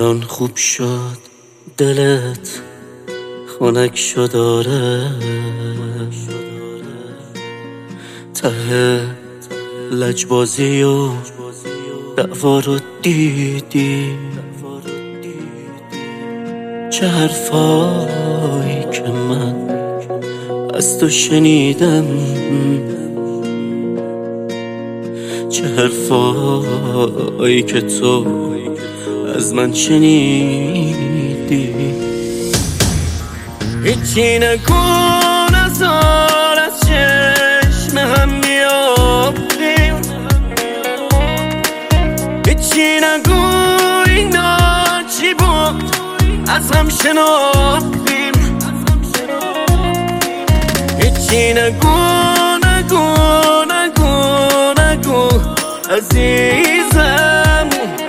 الان خوب شد دلت خنک شد آره ته لجبازی و دعوا رو دیدی چه حرفایی که من از تو شنیدم چه حرفایی که تو از من شنیدی هیچی نکن از حال از چشم هم بیافتیم هیچی نگو اینا چی بود از هم شناختیم هیچی نگو نگو نگو نگو عزیزم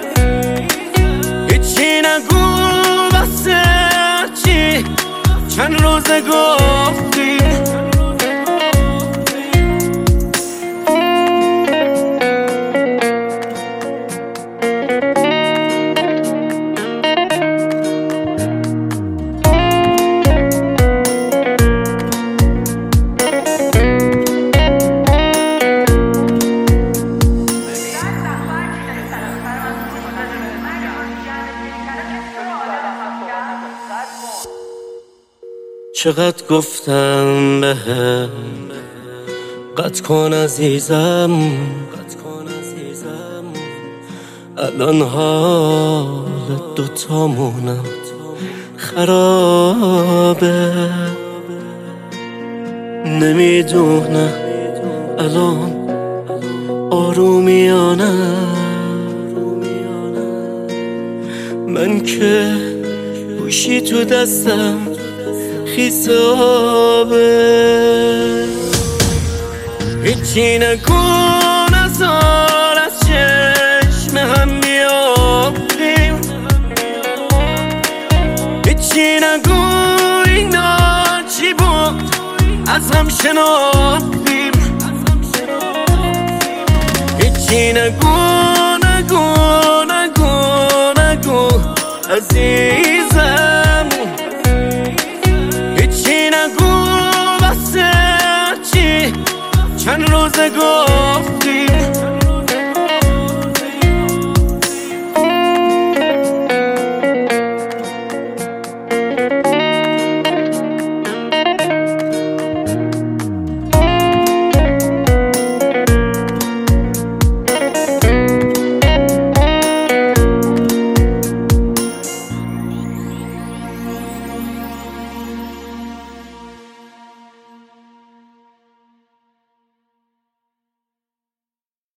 هیچی نگو واسه چی چند روزه گفتیم چقدر گفتم بهم قطع کن عزیزم الان حال دوتامونم خرابه نمیدونم الان آرومیانم من که گوشی تو دستم خیسابه هیچی نکن از حال از چشم هم بیافتیم هیچی نگو اینا چی بود از هم شناختیم هیچی نگو نگو نگو نگو عزیزم چند روزه گفت